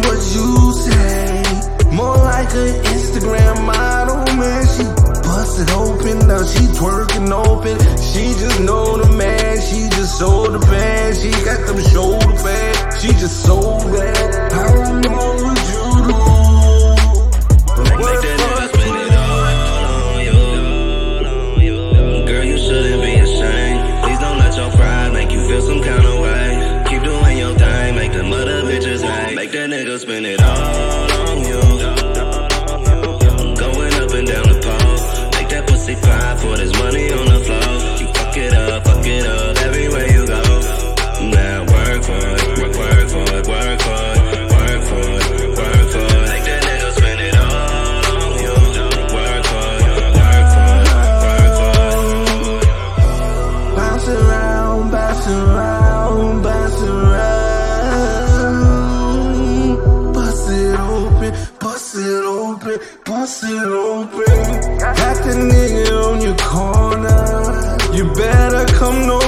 what you say. More like an Instagram model, man. She busted open, now she twerking open. She just know the man, she just sold the bag. She got them shoulder bags, she just sold that. I don't know what you do. Make that nigga spend it all on you. Girl, you shouldn't be ashamed. Please don't let your pride make you feel some kind of way. Keep doing your thing, make them other bitches hate. Make that nigga spend it all on you. Going up and down the pole. Make that pussy pop for this money on the floor. You fuck it up everywhere you go. Now work for it, work for it, work for it, work for it, work for it. Make that nigga spend it all on you. Work for it, work for it, work for it. Bounce around, bounce around, bounce around. Bust it open, bust it open, bust it open. Got the nigga on your corner. You better come no